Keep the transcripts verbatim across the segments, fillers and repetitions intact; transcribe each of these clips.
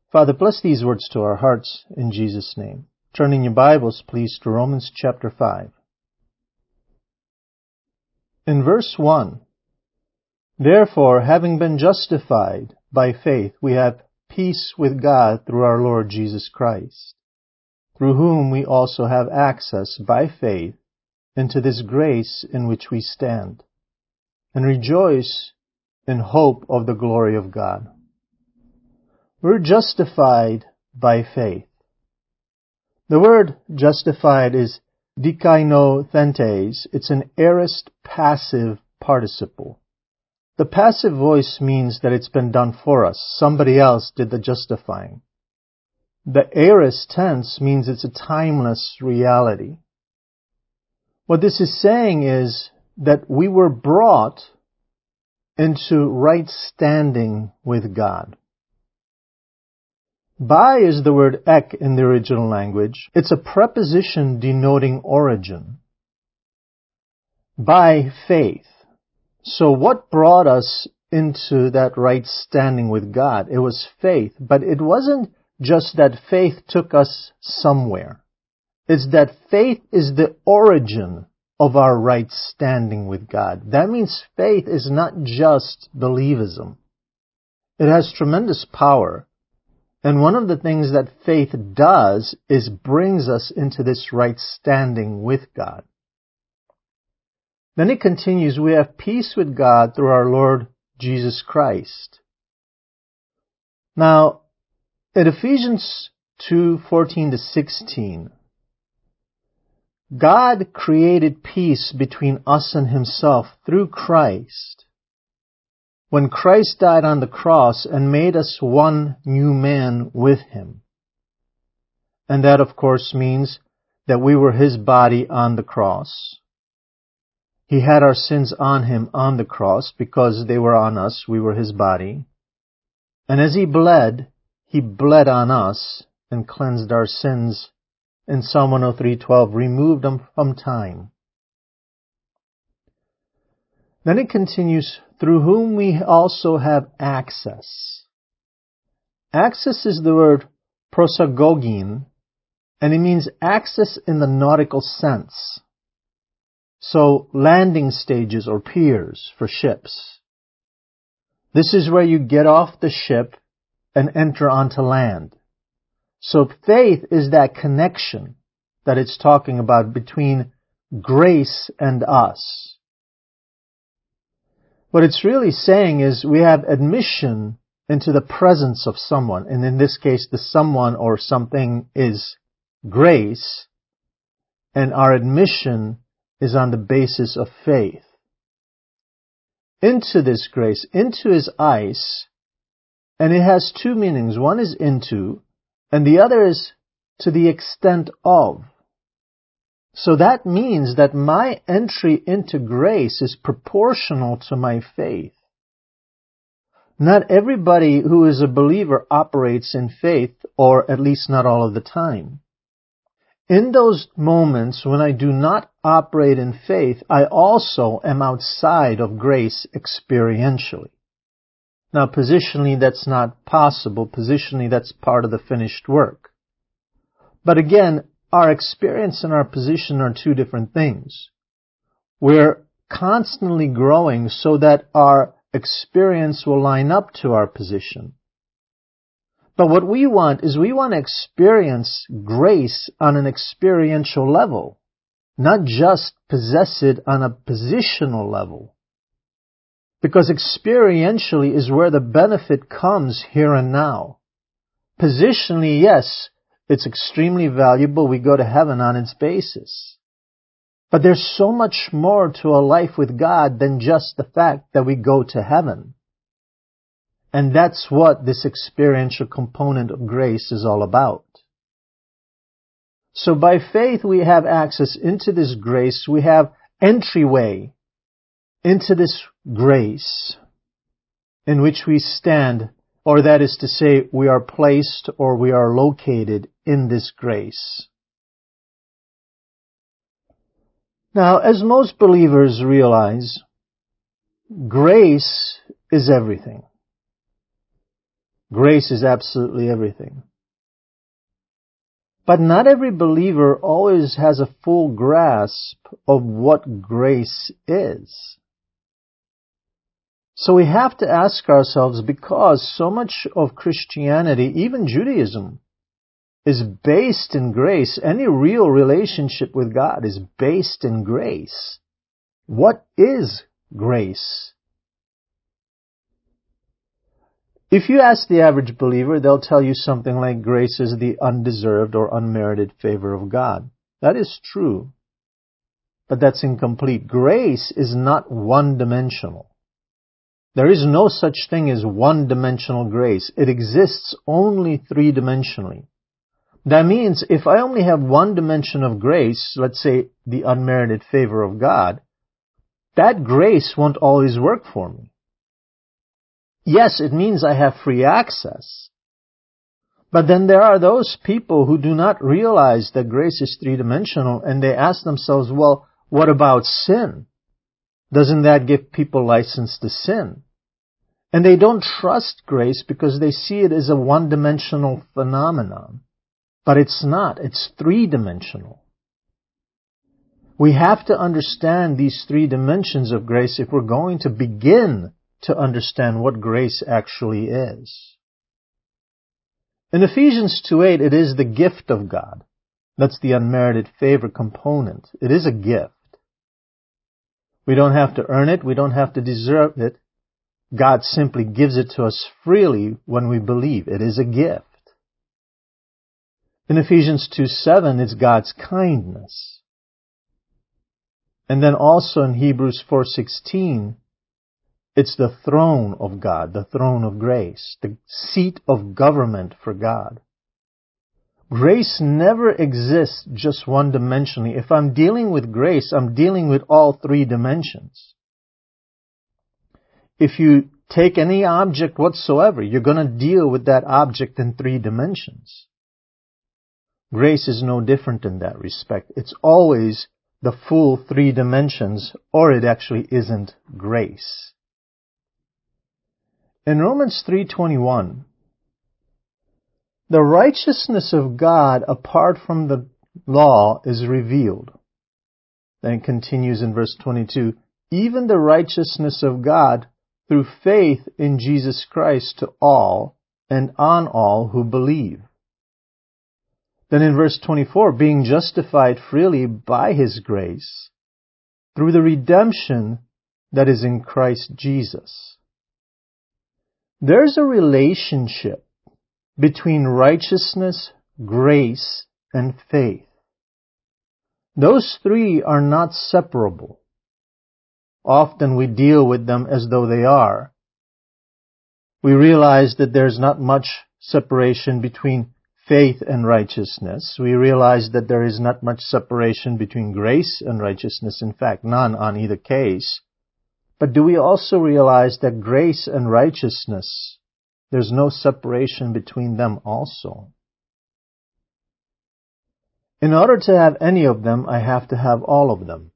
Father, bless these words to our hearts in Jesus' name. Turn in your Bibles, please, to Romans chapter five. In verse one, therefore, having been justified by faith, we have peace with God through our Lord Jesus Christ, through whom we also have access by faith into this grace in which we stand, and rejoice in hope of the glory of God. We're justified by faith. The word justified is dikainothentes. It's an aorist passive participle. The passive voice means that it's been done for us. Somebody else did the justifying. The aorist tense means it's a timeless reality. What this is saying is that we were brought into right standing with God. By is the word ek in the original language. It's a preposition denoting origin. By faith. So what brought us into that right standing with God? It was faith. But it wasn't just that faith took us somewhere. It's that faith is the origin of our right standing with God. That means faith is not just believism. It has tremendous power. And one of the things that faith does is brings us into this right standing with God. Then it continues, we have peace with God through our Lord Jesus Christ. Now, in Ephesians two fourteen to sixteen, God created peace between us and Himself through Christ. When Christ died on the cross and made us one new man with Him. And that, of course, means that we were His body on the cross. He had our sins on Him on the cross because they were on us. We were His body. And as He bled, He bled on us and cleansed our sins. In Psalm one oh three twelve, removed them from time. Then it continues, through whom we also have access. Access is the word prosagogin, and it means access in the nautical sense. So, landing stages or piers for ships. This is where you get off the ship and enter onto land. So faith is that connection that it's talking about between grace and us. What it's really saying is we have admission into the presence of someone. And in this case, the someone or something is grace. And our admission is on the basis of faith. Into this grace, into His eyes. And it has two meanings. One is into, and the other is to the extent of. So that means that my entry into grace is proportional to my faith. Not everybody who is a believer operates in faith, or at least not all of the time. In those moments when I do not operate in faith, I also am outside of grace experientially. Now, positionally, that's not possible. Positionally, that's part of the finished work. But again, our experience and our position are two different things. We're constantly growing so that our experience will line up to our position. But what we want is we want to experience grace on an experiential level, not just possess it on a positional level. Because experientially is where the benefit comes here and now. Positionally, yes, it's extremely valuable. We go to heaven on its basis. But there's so much more to a life with God than just the fact that we go to heaven. And that's what this experiential component of grace is all about. So by faith we have access into this grace. We have entryway into this grace in which we stand, or that is to say, we are placed or we are located in this grace. Now, as most believers realize, grace is everything. Grace is absolutely everything. But not every believer always has a full grasp of what grace is. So we have to ask ourselves, because so much of Christianity, even Judaism, is based in grace, any real relationship with God is based in grace. What is grace? If you ask the average believer, they'll tell you something like grace is the undeserved or unmerited favor of God. That is true, but that's incomplete. Grace is not one-dimensional. There is no such thing as one-dimensional grace. It exists only three-dimensionally. That means if I only have one dimension of grace, let's say the unmerited favor of God, that grace won't always work for me. Yes, it means I have free access. But then there are those people who do not realize that grace is three-dimensional, and they ask themselves, well, what about sin? Doesn't that give people license to sin? And they don't trust grace because they see it as a one-dimensional phenomenon. But it's not. It's three-dimensional. We have to understand these three dimensions of grace if we're going to begin to understand what grace actually is. In Ephesians two eight, it is the gift of God. That's the unmerited favor component. It is a gift. We don't have to earn it. We don't have to deserve it. God simply gives it to us freely when we believe. It is a gift. In Ephesians two seven, it's God's kindness. And then also in Hebrews four sixteen, it's the throne of God, the throne of grace, the seat of government for God. Grace never exists just one-dimensionally. If I'm dealing with grace, I'm dealing with all three dimensions. If you take any object whatsoever, you're going to deal with that object in three dimensions. Grace is no different in that respect. It's always the full three dimensions, or it actually isn't grace. In Romans three twenty-one, the righteousness of God apart from the law is revealed. Then it continues in verse twenty-two, even the righteousness of God through faith in Jesus Christ to all and on all who believe. Then in verse twenty-four, being justified freely by His grace through the redemption that is in Christ Jesus. There's a relationship between righteousness, grace, and faith. Those three are not separable. Often we deal with them as though they are. We realize that there's not much separation between faith and righteousness. We realize that there is not much separation between grace and righteousness. In fact, none on either case. But do we also realize that grace and righteousness, there's no separation between them also? In order to have any of them, I have to have all of them.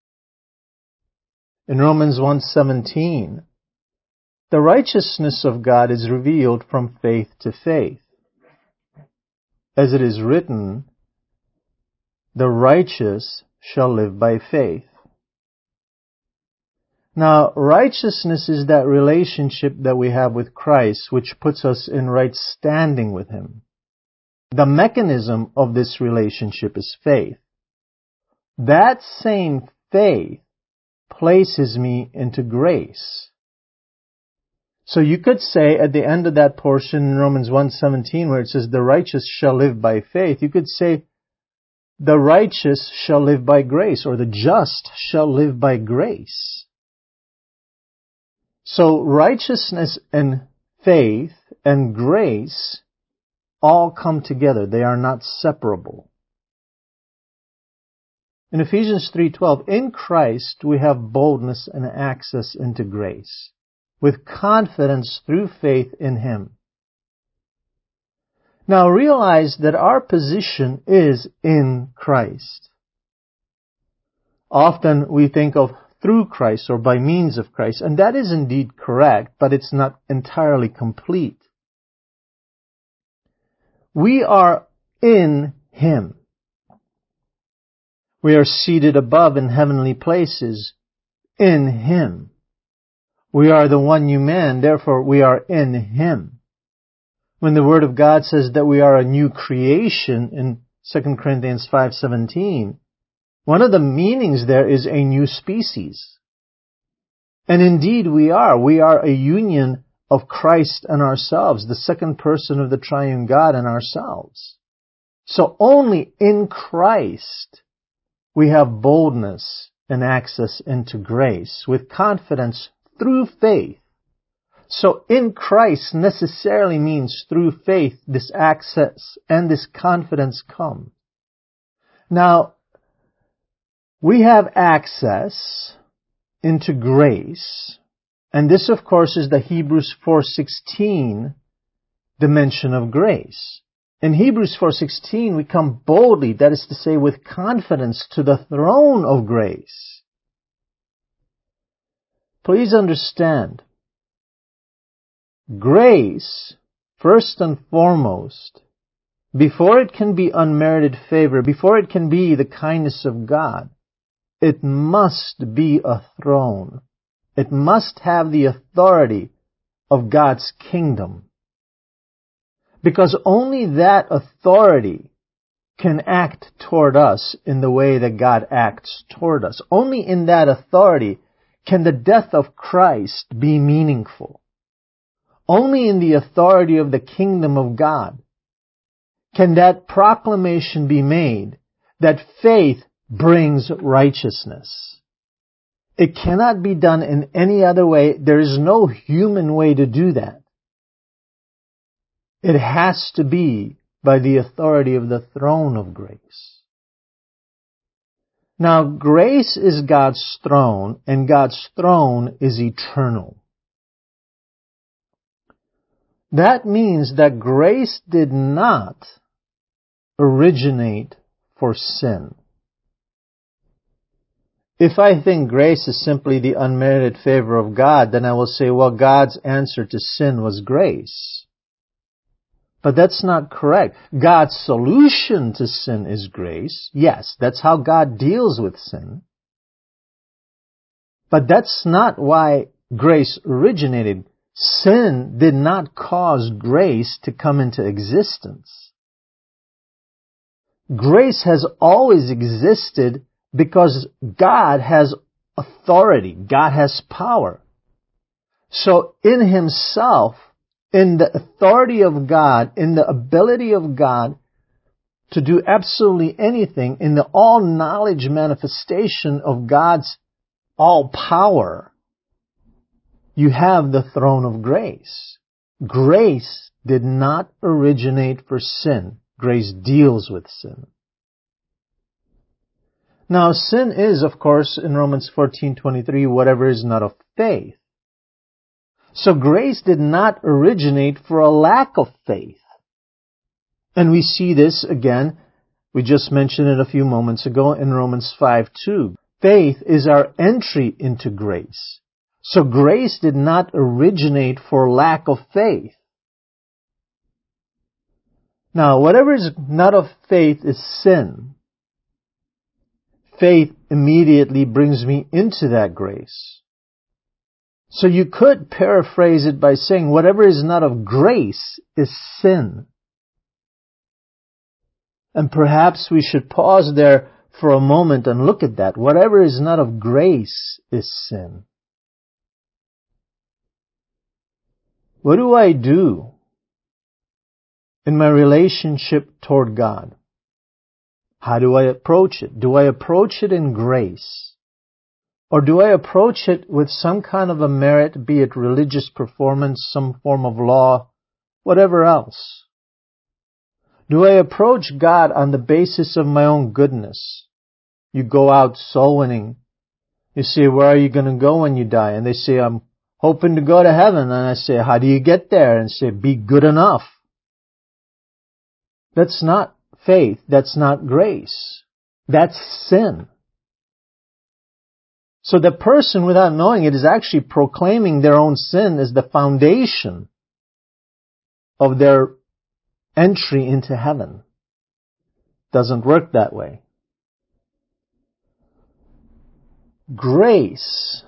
In Romans one seventeen, the righteousness of God is revealed from faith to faith. As it is written, the righteous shall live by faith. Now, righteousness is that relationship that we have with Christ, which puts us in right standing with Him. The mechanism of this relationship is faith. That same faith places me into grace. So you could say at the end of that portion in Romans one seventeen where it says, the righteous shall live by faith, you could say, the righteous shall live by grace, or the just shall live by grace. So righteousness and faith and grace all come together. They are not separable. In Ephesians three twelve, in Christ we have boldness and access into grace, with confidence through faith in Him. Now realize that our position is in Christ. Often we think of through Christ or by means of Christ, and that is indeed correct, but it's not entirely complete. we are in Him. We are seated above in heavenly places in Him. We are the one new man, therefore we are in Him. When the Word of God says that we are a new creation in Second Corinthians five seventeen, one of the meanings there is a new species. And indeed we are. We are a union of Christ and ourselves, the second person of the triune God and ourselves. So only in Christ we have boldness and access into grace with confidence through faith. So in Christ necessarily means through faith this access and this confidence come. Now, we have access into grace, and this of course is the Hebrews four sixteen dimension of grace. In Hebrews four sixteen we come boldly, that is to say with confidence, to the throne of grace. Please understand, grace, first and foremost, before it can be unmerited favor, before it can be the kindness of God, it must be a throne. It must have the authority of God's kingdom. Because only that authority can act toward us in the way that God acts toward us. Only in that authority can the death of Christ be meaningful. Only in the authority of the kingdom of God can that proclamation be made that faith brings righteousness. It cannot be done in any other way. There is no human way to do that. It has to be by the authority of the throne of grace. Now, grace is God's throne, and God's throne is eternal. That means that grace did not originate for sin. If I think grace is simply the unmerited favor of God, then I will say, well, God's answer to sin was grace. But that's not correct. God's solution to sin is grace. Yes, that's how God deals with sin. But that's not why grace originated. Sin did not cause grace to come into existence. Grace has always existed because God has authority. God has power. So in Himself, in the authority of God, in the ability of God to do absolutely anything, in the all-knowledge manifestation of God's all-power, you have the throne of grace. Grace did not originate for sin. Grace deals with sin. Now, sin is, of course, in Romans fourteen twenty-three, whatever is not of faith. So grace did not originate for a lack of faith. And we see this again, we just mentioned it a few moments ago in Romans five two. Faith is our entry into grace. So grace did not originate for lack of faith. Now, whatever is not of faith is sin. Faith immediately brings me into that grace. So you could paraphrase it by saying whatever is not of grace is sin. And perhaps we should pause there for a moment and look at that. Whatever is not of grace is sin. What do I do in my relationship toward God? How do I approach it? Do I approach it in grace? Or do I approach it with some kind of a merit, be it religious performance, some form of law, whatever else? Do I approach God on the basis of my own goodness? You go out soul winning. You say, where are you going to go when you die? And they say, I'm hoping to go to heaven. And I say, how do you get there? And say, be good enough. That's not faith. That's not grace. That's sin. So the person, without knowing it, is actually proclaiming their own sin as the foundation of their entry into heaven. Doesn't work that way. Grace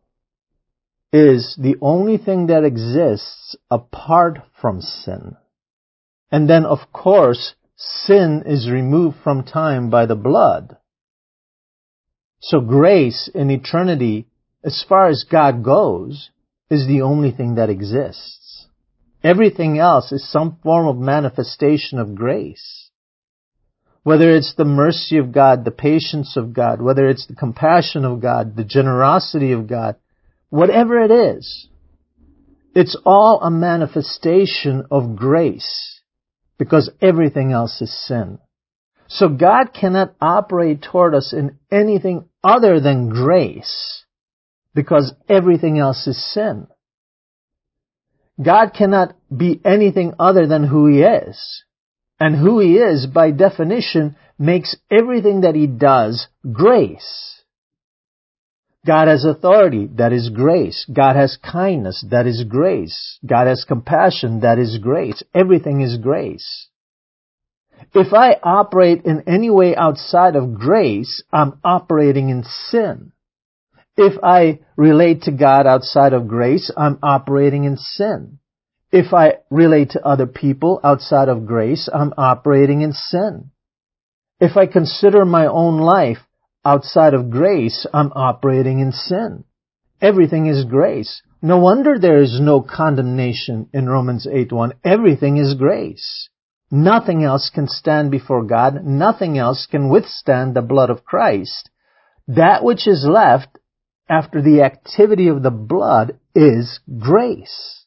is the only thing that exists apart from sin. And then, of course, sin is removed from time by the blood. So grace in eternity, as far as God goes, is the only thing that exists. Everything else is some form of manifestation of grace. Whether it's the mercy of God, the patience of God, whether it's the compassion of God, the generosity of God, whatever it is, it's all a manifestation of grace, because everything else is sin. So God cannot operate toward us in anything other than grace, because everything else is sin. God cannot be anything other than who He is. And who He is, by definition, makes everything that He does grace. God has authority, that is grace. God has kindness, that is grace. God has compassion, that is grace. Everything is grace. If I operate in any way outside of grace, I'm operating in sin. If I relate to God outside of grace, I'm operating in sin. If I relate to other people outside of grace, I'm operating in sin. If I consider my own life outside of grace, I'm operating in sin. Everything is grace. No wonder there is no condemnation in Romans eight one. Everything is grace. Nothing else can stand before God. Nothing else can withstand the blood of Christ. That which is left after the activity of the blood is grace.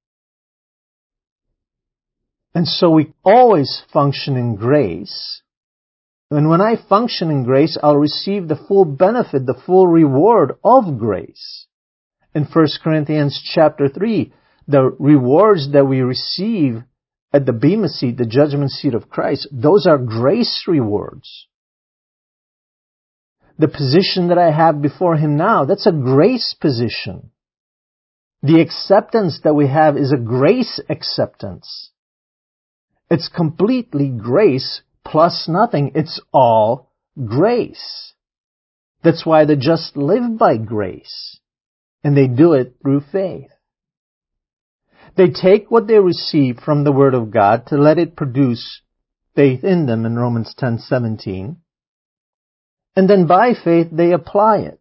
And so we always function in grace. And when I function in grace, I'll receive the full benefit, the full reward of grace. In First Corinthians chapter three, the rewards that we receive at the Bema seat, the judgment seat of Christ, those are grace rewards. The position that I have before Him now, that's a grace position. The acceptance that we have is a grace acceptance. It's completely grace plus nothing. It's all grace. That's why the just live by grace. And they do it through faith. They take what they receive from the Word of God to let it produce faith in them in Romans ten seventeen. And then by faith they apply it.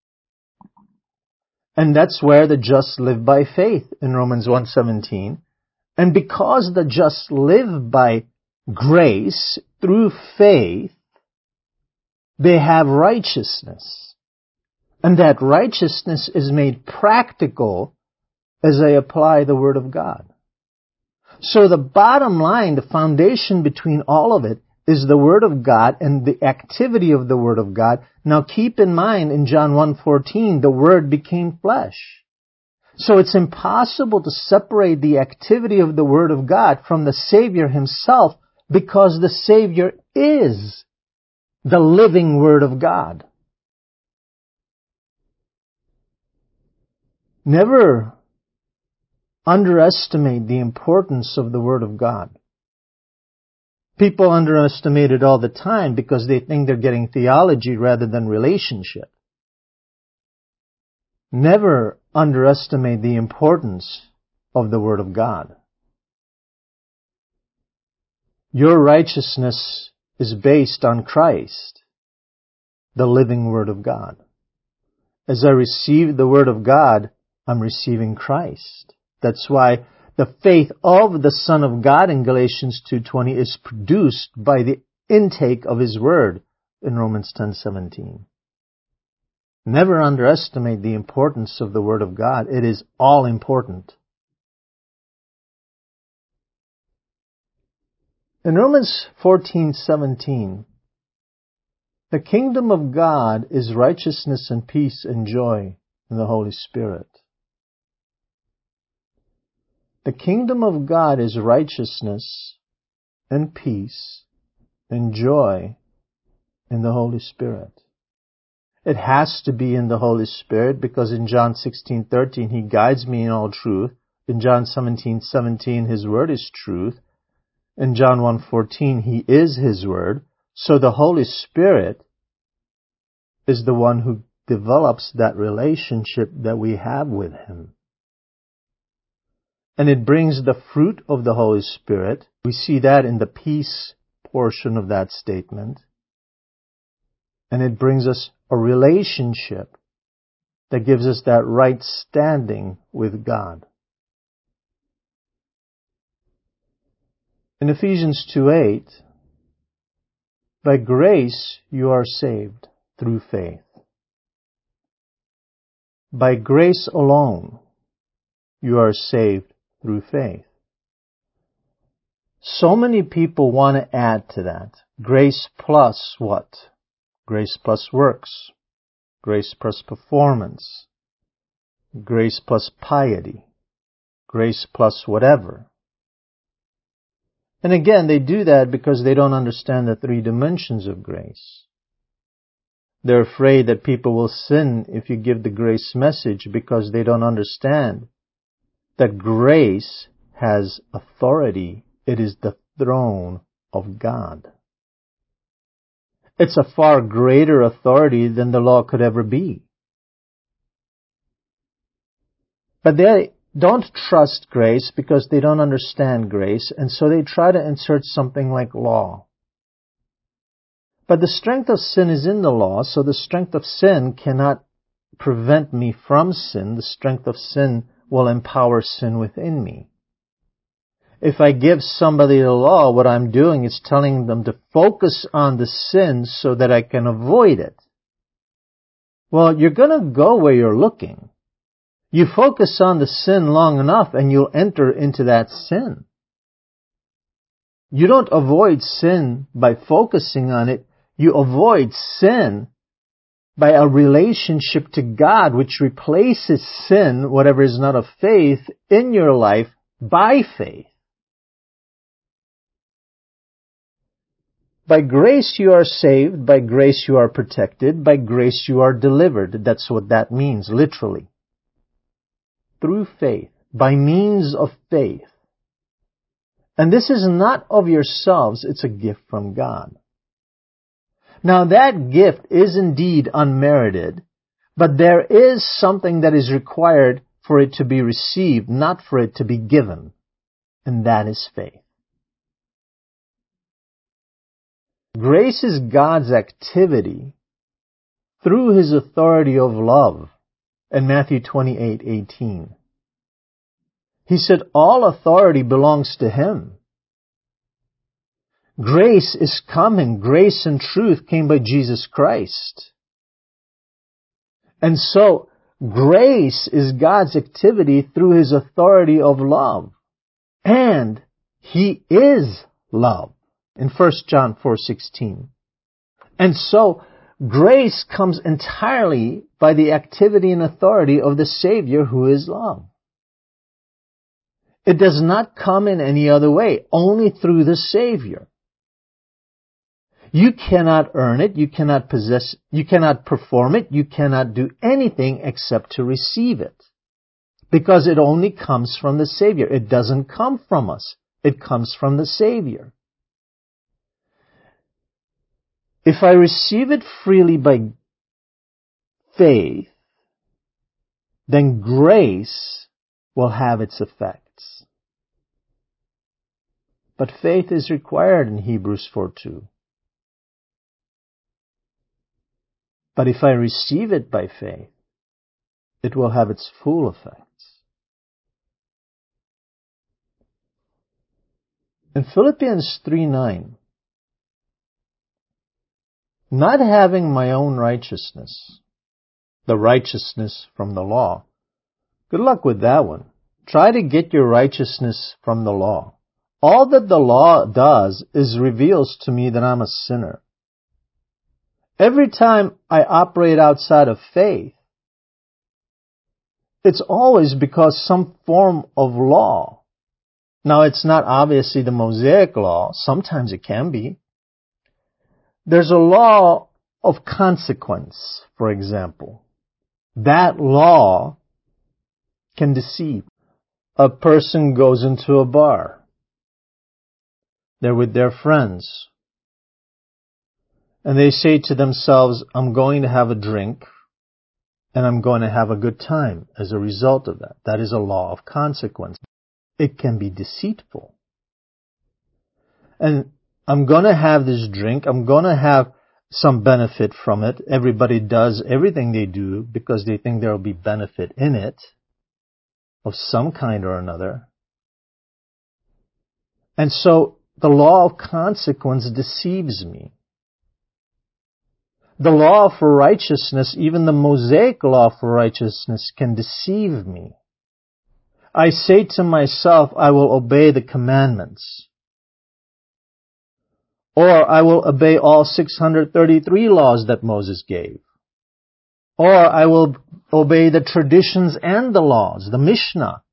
And that's where the just live by faith in Romans one seventeen. And because the just live by grace through faith, they have righteousness. And that righteousness is made practical as they apply the Word of God. So the bottom line, the foundation between all of it, is the Word of God and the activity of the Word of God. Now keep in mind, in John one fourteen, the Word became flesh. So it's impossible to separate the activity of the Word of God from the Savior Himself, because the Savior is the living Word of God. Never underestimate the importance of the Word of God. People underestimate it all the time because they think they're getting theology rather than relationship. Never underestimate the importance of the Word of God. Your righteousness is based on Christ, the living Word of God. As I receive the Word of God, I'm receiving Christ. That's why the faith of the Son of God in Galatians two twenty is produced by the intake of His Word in Romans ten seventeen. Never underestimate the importance of the Word of God. It is all important. In Romans fourteen seventeen, the kingdom of God is righteousness and peace and joy in the Holy Spirit. The kingdom of God is righteousness and peace and joy in the Holy Spirit. It has to be in the Holy Spirit, because in John sixteen thirteen, He guides me in all truth. In John seventeen seventeen, His Word is truth. in John one fourteen, He is His Word. So the Holy Spirit is the one who develops that relationship that we have with Him. And it brings the fruit of the Holy Spirit. We see that in the peace portion of that statement. And it brings us a relationship that gives us that right standing with God. In Ephesians two eight, by grace you are saved through faith. By grace alone you are saved through faith. So many people want to add to that. Grace plus what? Grace plus works. Grace plus performance. Grace plus piety. Grace plus whatever. And again, they do that because they don't understand the three dimensions of grace. They're afraid that people will sin if you give the grace message because they don't understand that grace has authority. It is the throne of God. It's a far greater authority than the law could ever be. But they don't trust grace because they don't understand grace, and so they try to insert something like law. But the strength of sin is in the law, so the strength of sin cannot prevent me from sin. The strength of sin will empower sin within me. If I give somebody the law, what I'm doing is telling them to focus on the sin so that I can avoid it. Well, you're going to go where you're looking. You focus on the sin long enough and you'll enter into that sin. You don't avoid sin by focusing on it. You avoid sin by a relationship to God which replaces sin, whatever is not of faith, in your life by faith. By grace you are saved, by grace you are protected, by grace you are delivered. That's what that means, literally. Through faith, by means of faith. And this is not of yourselves, it's a gift from God. Now that gift is indeed unmerited, but there is something that is required for it to be received, not for it to be given, and that is faith. Grace is God's activity through His authority of love in Matthew twenty-eight eighteen. He said all authority belongs to Him. Grace is coming. Grace and truth came by Jesus Christ. And so, grace is God's activity through His authority of love. And He is love in First John four sixteen. And so, grace comes entirely by the activity and authority of the Savior who is love. It does not come in any other way, only through the Savior. You cannot earn it, you cannot possess, you cannot perform it, you cannot do anything except to receive it. Because it only comes from the Savior. It doesn't come from us. It comes from the Savior. If I receive it freely by faith, then grace will have its effects. But faith is required in Hebrews four two. But if I receive it by faith, it will have its full effects. In Philippians three nine, not having my own righteousness, the righteousness from the law. Good luck with that one. Try to get your righteousness from the law. All that the law does is reveals to me that I'm a sinner. Every time I operate outside of faith, it's always because some form of law. Now, it's not obviously the Mosaic law. Sometimes it can be. There's a law of consequence, for example. That law can deceive. A person goes into a bar. They're with their friends. And they say to themselves, I'm going to have a drink and I'm going to have a good time as a result of that. That is a law of consequence. It can be deceitful. And I'm going to have this drink. I'm going to have some benefit from it. Everybody does everything they do because they think there will be benefit in it of some kind or another. And so the law of consequence deceives me. The law for righteousness, even the Mosaic law for righteousness, can deceive me. I say to myself, I will obey the commandments. Or I will obey all six hundred thirty-three laws that Moses gave. Or I will obey the traditions and the laws, the Mishnah.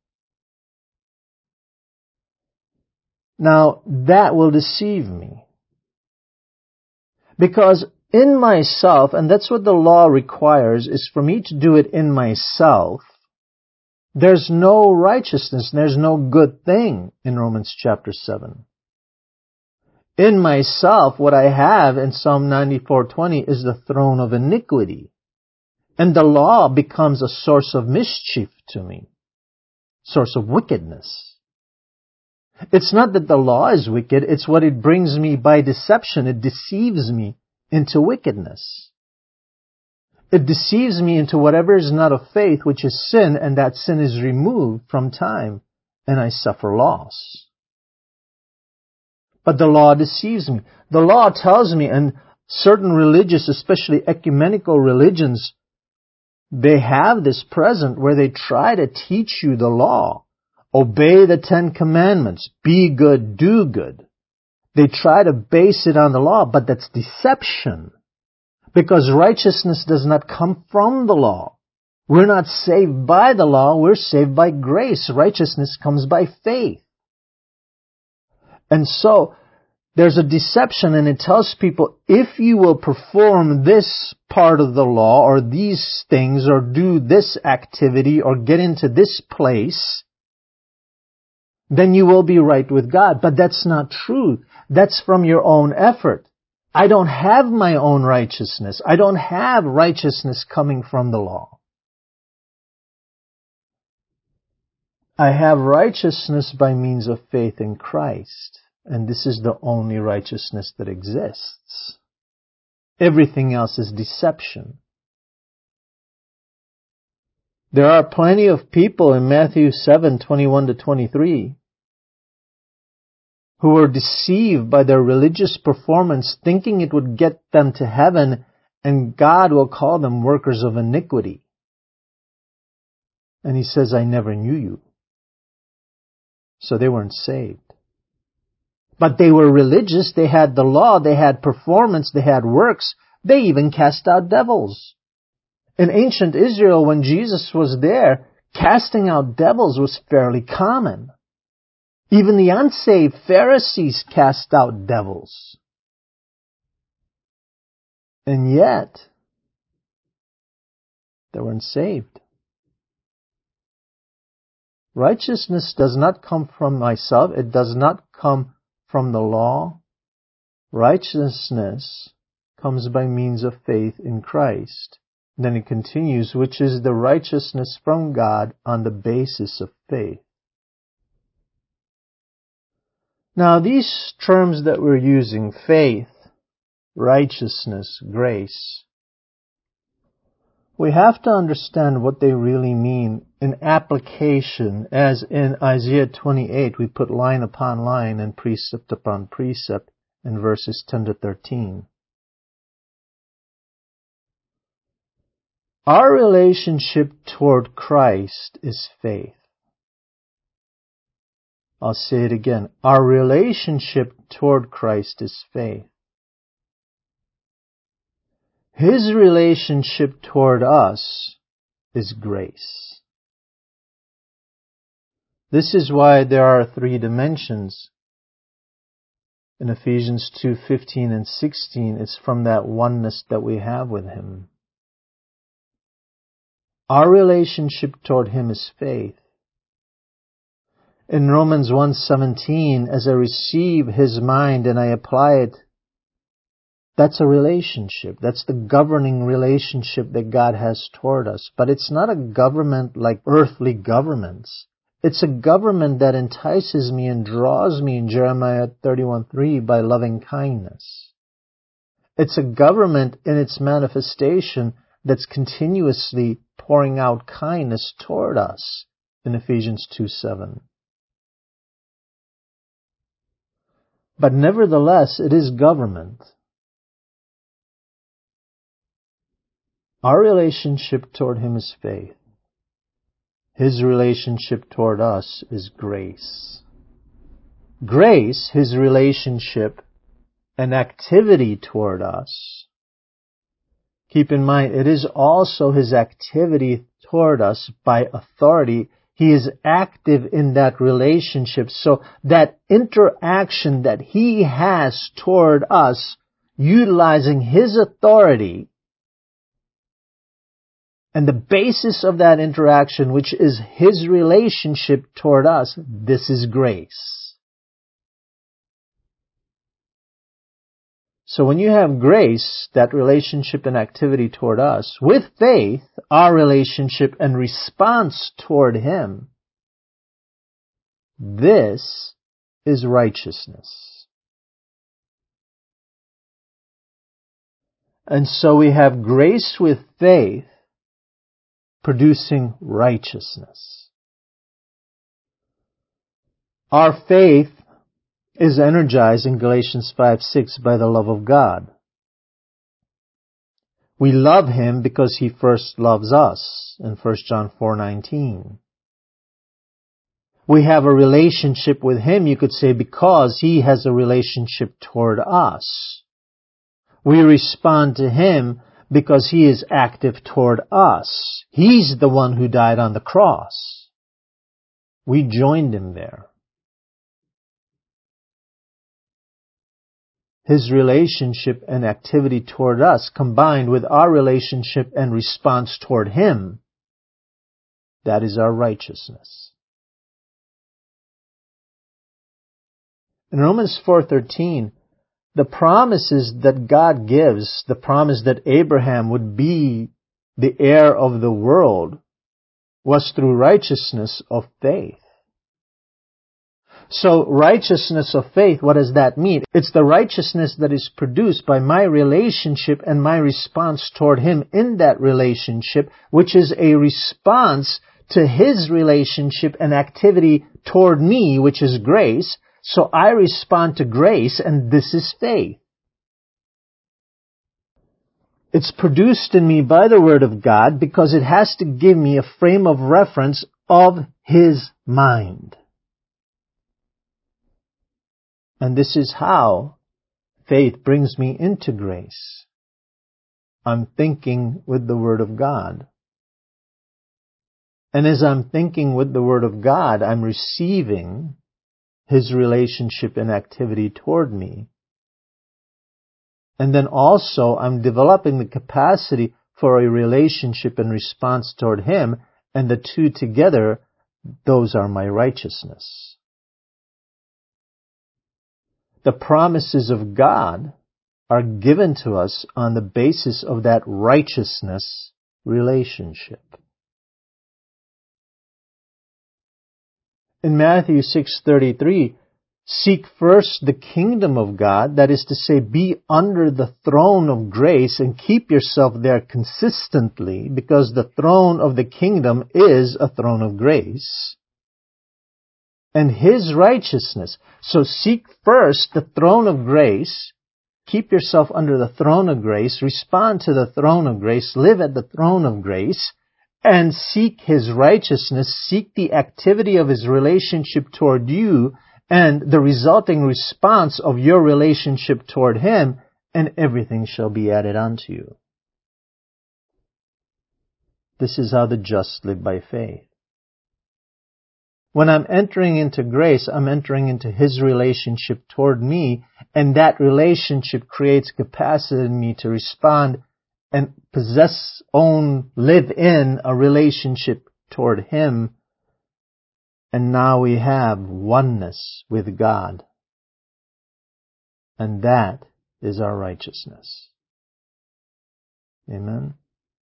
Now, that will deceive me. Because in myself, and that's what the law requires, is for me to do it in myself, there's no righteousness, there's no good thing in Romans chapter seven. In myself, what I have in Psalm ninety-four twenty is the throne of iniquity. And the law becomes a source of mischief to me, source of wickedness. It's not that the law is wicked, it's what it brings me by deception. It deceives me into wickedness. It deceives me into whatever is not of faith, which is sin, and that sin is removed from time, and I suffer loss. But the law deceives me. The law tells me, and certain religious, especially ecumenical religions, they have this present where they try to teach you the law. Obey the Ten Commandments. Be good, do good. They try to base it on the law, but that's deception. Because righteousness does not come from the law. We're not saved by the law, we're saved by grace. Righteousness comes by faith. And so, there's a deception, and it tells people, if you will perform this part of the law, or these things, or do this activity, or get into this place, then you will be right with God. But that's not true. That's from your own effort. I don't have my own righteousness. I don't have righteousness coming from the law. I have righteousness by means of faith in Christ. And this is the only righteousness that exists. Everything else is deception. There are plenty of people in Matthew seven, twenty-one to twenty-three who were deceived by their religious performance, thinking it would get them to heaven, and God will call them workers of iniquity. And He says, I never knew you. So they weren't saved. But they were religious, they had the law, they had performance, they had works, they even cast out devils. In ancient Israel, when Jesus was there, casting out devils was fairly common. Even the unsaved Pharisees cast out devils. And yet, they weren't saved. Righteousness does not come from myself, it does not come from the law. Righteousness comes by means of faith in Christ. Then it continues, which is the righteousness from God on the basis of faith. Now these terms that we're using, faith, righteousness, grace, we have to understand what they really mean in application, as in Isaiah twenty-eight, we put line upon line and precept upon precept in verses ten to thirteen. Our relationship toward Christ is faith. I'll say it again. Our relationship toward Christ is faith. His relationship toward us is grace. This is why there are three dimensions. In Ephesians two fifteen and sixteen, it's from that oneness that we have with Him. Our relationship toward Him is faith. In Romans one seventeen, as I receive His mind and I apply it, that's a relationship. That's the governing relationship that God has toward us. But it's not a government like earthly governments. It's a government that entices me and draws me in Jeremiah thirty-one three by loving kindness. It's a government in its manifestation that's continuously pouring out kindness toward us in Ephesians two seven. But nevertheless, it is government. Our relationship toward Him is faith. His relationship toward us is grace. Grace, His relationship and activity toward us. Keep in mind, it is also His activity toward us by authority. He is active in that relationship. So that interaction that He has toward us, utilizing His authority, and the basis of that interaction, which is His relationship toward us, this is grace. So when you have grace, that relationship and activity toward us, with faith, our relationship and response toward Him, this is righteousness. And so we have grace with faith producing righteousness. Our faith is energized in Galatians five six by the love of God. We love Him because He first loves us in First John four nineteen. We have a relationship with Him, you could say, because He has a relationship toward us. We respond to Him because He is active toward us. He's the one who died on the cross. We joined Him there. His relationship and activity toward us combined with our relationship and response toward Him, that is our righteousness. In Romans four thirteen, the promises that God gives, the promise that Abraham would be the heir of the world, was through righteousness of faith. So righteousness of faith, what does that mean? It's the righteousness that is produced by my relationship and my response toward Him in that relationship, which is a response to His relationship and activity toward me, which is grace. So I respond to grace, and this is faith. It's produced in me by the Word of God because it has to give me a frame of reference of His mind. And this is how faith brings me into grace. I'm thinking with the Word of God. And as I'm thinking with the Word of God, I'm receiving His relationship and activity toward me. And then also I'm developing the capacity for a relationship and response toward Him, and the two together, those are my righteousness. The promises of God are given to us on the basis of that righteousness relationship. In Matthew six thirty-three, seek first the kingdom of God, that is to say, be under the throne of grace and keep yourself there consistently, because the throne of the kingdom is a throne of grace. And His righteousness. So seek first the throne of grace, keep yourself under the throne of grace, respond to the throne of grace, live at the throne of grace, and seek His righteousness, seek the activity of His relationship toward you, and the resulting response of your relationship toward Him, and everything shall be added unto you. This is how the just live by faith. When I'm entering into grace, I'm entering into His relationship toward me, and that relationship creates capacity in me to respond and possess, own, live in a relationship toward Him And now we have oneness with God. And that is our righteousness. Amen.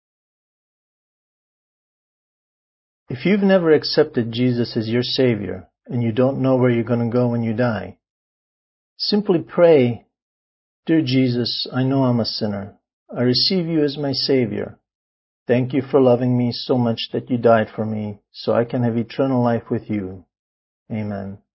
If you've never accepted Jesus as your Savior and you don't know where you're going to go when you die, simply pray, "Dear Jesus, I know I'm a sinner. I receive you as my Savior. Thank you for loving me so much that you died for me so I can have eternal life with you. Amen."